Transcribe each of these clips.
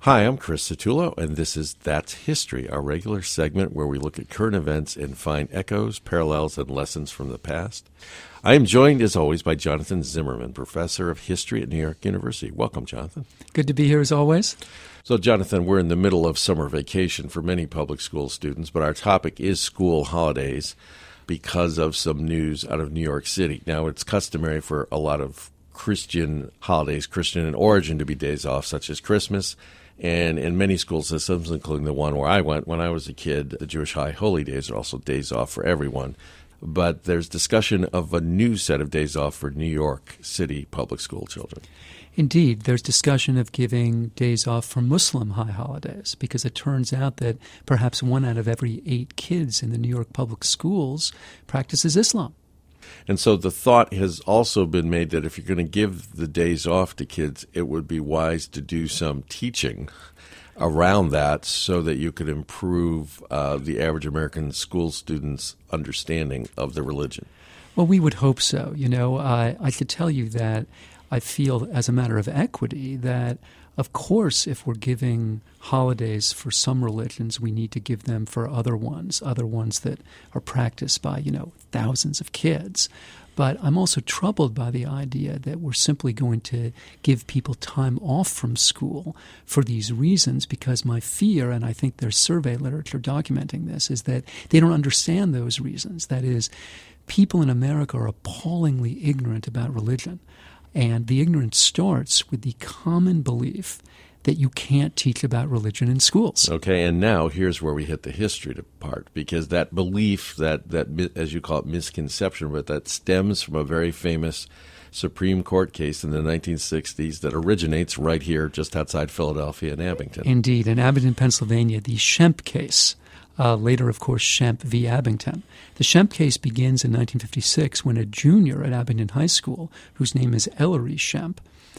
Hi, I'm Chris Satullo, and this is That's History, our regular segment where we look at current events and find echoes, parallels, and lessons from the past. I am joined, as always, by Jonathan Zimmerman, professor of history at New York University. Welcome, Jonathan. Good to be here, as always. So, Jonathan, we're in the middle of summer vacation for many public school students, but our topic is school holidays because of some news out of New York City. Now, it's customary for a lot of Christian holidays, Christian in origin, to be days off, such as Christmas. And in many school systems, including the one where I went when I was a kid, the Jewish High Holy Days are also days off for everyone. But there's discussion of a new set of days off for New York City public school children. Indeed, there's discussion of giving days off for Muslim high holidays because it turns out that perhaps 1 out of every 8 kids in the New York public schools practices Islam. And so the thought has also been made that if you're going to give the days off to kids, it would be wise to do some teaching around that so that you could improve the average American school student's understanding of the religion. Well, we would hope so. You know, I could tell you that I feel as a matter of equity that, of course, if we're giving holidays for some religions, we need to give them for other ones that are practiced by, thousands of kids. But I'm also troubled by the idea that we're simply going to give people time off from school for these reasons because my fear, and I think there's survey literature documenting this, is that they don't understand those reasons. That is, people in America are appallingly ignorant about religion. And the ignorance starts with the common belief that you can't teach about religion in schools. Okay, and now here's where we hit the history part, because that belief, that as you call it, misconception, but that stems from a very famous Supreme Court case in the 1960s that originates right here just outside Philadelphia in Abington. Indeed, in Abington, Pennsylvania, the Schempp case. Later, of course, Schempp v. Abington. The Schempp case begins in 1956 when a junior at Abington High School, whose name is Ellery Schempp,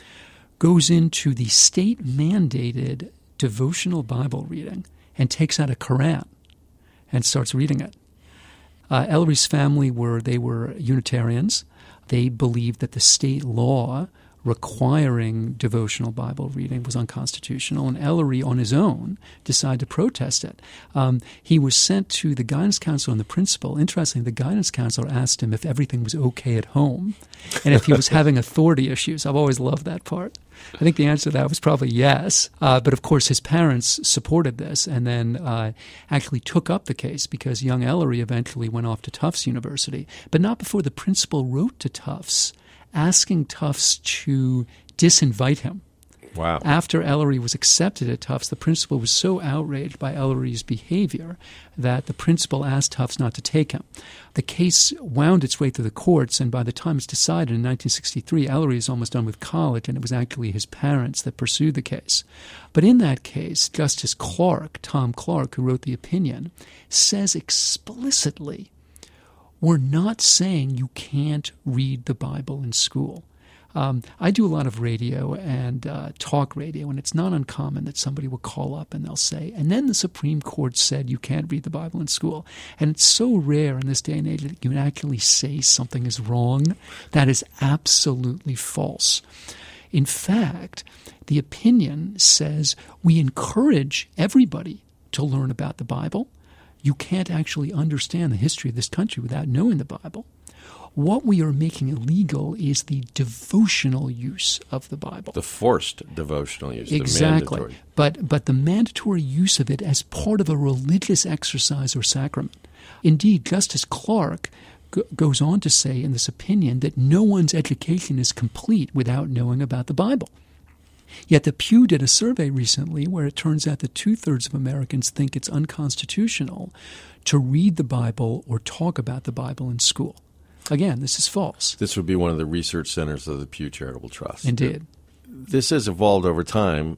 goes into the state-mandated devotional Bible reading and takes out a Quran and starts reading it. Ellery's family were Unitarians. They believed that the state law requiring devotional Bible reading was unconstitutional, and Ellery, on his own, decided to protest it. He was sent to the guidance counselor and the principal. Interestingly, the guidance counselor asked him if everything was okay at home and if he was having authority issues. I've always loved that part. I think the answer to that was probably yes. But, of course, his parents supported this and then actually took up the case because young Ellery eventually went off to Tufts University, but not before the principal wrote to Tufts asking Tufts to disinvite him. Wow. After Ellery was accepted at Tufts, the principal was so outraged by Ellery's behavior that the principal asked Tufts not to take him. The case wound its way through the courts, and by the time it's decided in 1963, Ellery is almost done with college, and it was actually his parents that pursued the case. But in that case, Justice Clark, Tom Clark, who wrote the opinion, says explicitly, we're not saying you can't read the Bible in school. I do a lot of radio and talk radio, and it's not uncommon that somebody will call up and they'll say, and then the Supreme Court said you can't read the Bible in school. And it's so rare in this day and age that you can actually say something is wrong. That is absolutely false. In fact, the opinion says we encourage everybody to learn about the Bible. You can't actually understand the history of this country without knowing the Bible. What we are making illegal is the devotional use of the Bible. The forced devotional use. Exactly. The mandatory. But the mandatory use of it as part of a religious exercise or sacrament. Indeed, Justice Clark goes on to say in this opinion that no one's education is complete without knowing about the Bible. Yet the Pew did a survey recently where it turns out that 2/3 of Americans think it's unconstitutional to read the Bible or talk about the Bible in school. Again, this is false. This would be one of the research centers of the Pew Charitable Trust. Indeed. This has evolved over time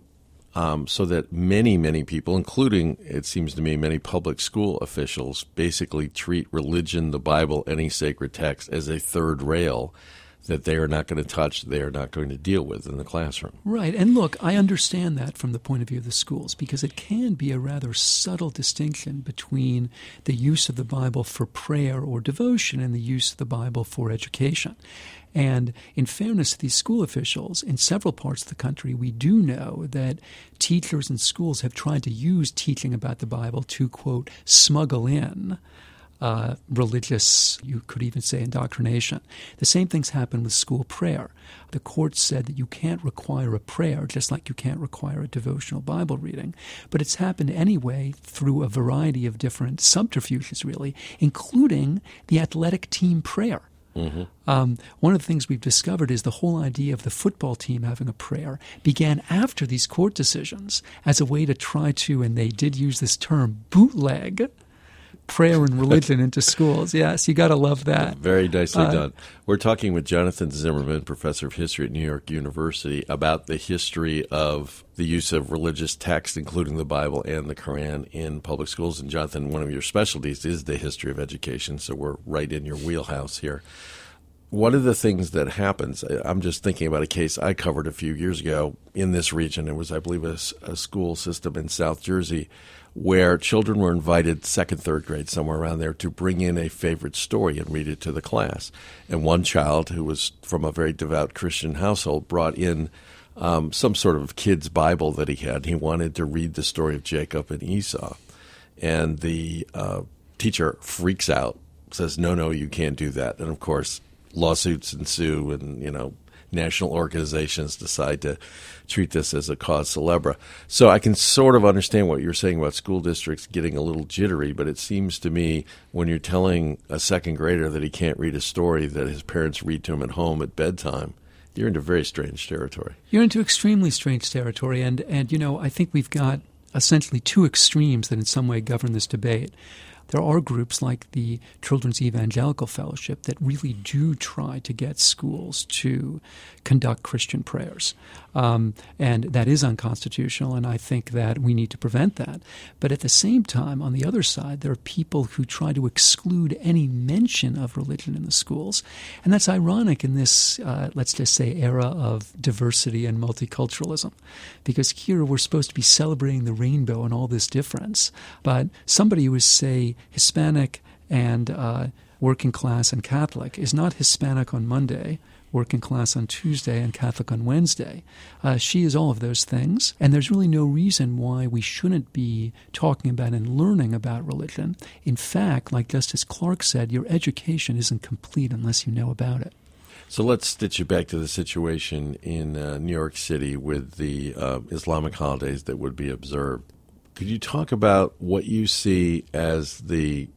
so that many, many people, including, it seems to me, many public school officials, basically treat religion, the Bible, any sacred text as a third rail that they are not going to touch, they are not going to deal with in the classroom. Right. And look, I understand that from the point of view of the schools, because it can be a rather subtle distinction between the use of the Bible for prayer or devotion and the use of the Bible for education. And in fairness to these school officials, in several parts of the country, we do know that teachers and schools have tried to use teaching about the Bible to, quote, smuggle in religious, you could even say, indoctrination. The same things happen with school prayer. The court said that you can't require a prayer, just like you can't require a devotional Bible reading. But it's happened anyway through a variety of different subterfuges, really, including the athletic team prayer. Mm-hmm. One of the things we've discovered is the whole idea of the football team having a prayer began after these court decisions as a way to try to, and they did use this term, bootleg prayer and religion into schools. Yes, you got to love that. Very nicely done. We're talking with Jonathan Zimmerman, professor of history at New York University, about the history of the use of religious texts, including the Bible and the Quran, in public schools. And Jonathan, one of your specialties is the history of education, so we're right in your wheelhouse here. One of the things that happens, I'm just thinking about a case I covered a few years ago in this region. It was, I believe, a school system in South Jersey where children were invited, second, third grade, somewhere around there, to bring in a favorite story and read it to the class. And one child, who was from a very devout Christian household, brought in some sort of kid's Bible that he had. He wanted to read the story of Jacob and Esau. And the teacher freaks out, says, no, you can't do that. And, of course, lawsuits ensue, and, national organizations decide to treat this as a cause célèbre. So I can sort of understand what you're saying about school districts getting a little jittery, but it seems to me when you're telling a second grader that he can't read a story that his parents read to him at home at bedtime, you're into very strange territory. You're into extremely strange territory, and I think we've got essentially two extremes that in some way govern this debate. There are groups like the Children's Evangelical Fellowship that really do try to get schools to conduct Christian prayers. And that is unconstitutional, and I think that we need to prevent that. But at the same time, on the other side, there are people who try to exclude any mention of religion in the schools. And that's ironic in this, let's just say, era of diversity and multiculturalism. Because here we're supposed to be celebrating the rainbow and all this difference. But somebody who is, say, Hispanic and working class and Catholic is not Hispanic on Monday, working class on Tuesday, and Catholic on Wednesday. She is all of those things, and there's really no reason why we shouldn't be talking about and learning about religion. In fact, like Justice Clark said, your education isn't complete unless you know about it. So let's stitch it back to the situation in New York City with the Islamic holidays that would be observed. Could you talk about what you see as the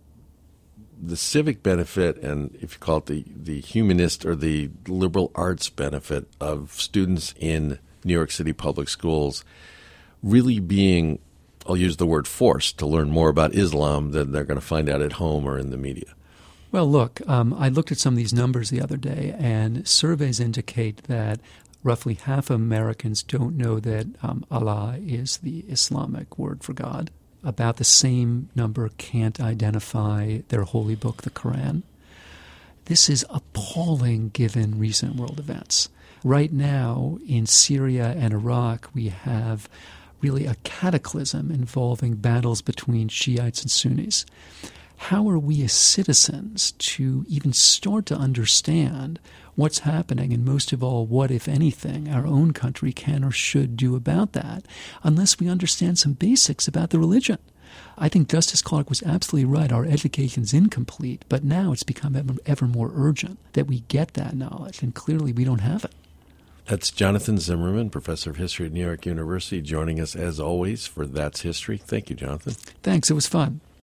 civic benefit, and if you call it the humanist or the liberal arts benefit of students in New York City public schools really being, I'll use the word forced, to learn more about Islam than they're going to find out at home or in the media? Well, look, I looked at some of these numbers the other day, and surveys indicate that roughly half of Americans don't know that Allah is the Islamic word for God. About the same number can't identify their holy book, the Quran. This is appalling given recent world events. Right now, in Syria and Iraq, we have really a cataclysm involving battles between Shiites and Sunnis. How are we as citizens to even start to understand what's happening, and most of all, what, if anything, our own country can or should do about that, unless we understand some basics about the religion? I think Justice Clark was absolutely right. Our education's incomplete, but now it's become ever more urgent that we get that knowledge, and clearly we don't have it. That's Jonathan Zimmerman, professor of history at New York University, joining us as always for That's History. Thank you, Jonathan. Thanks. It was fun.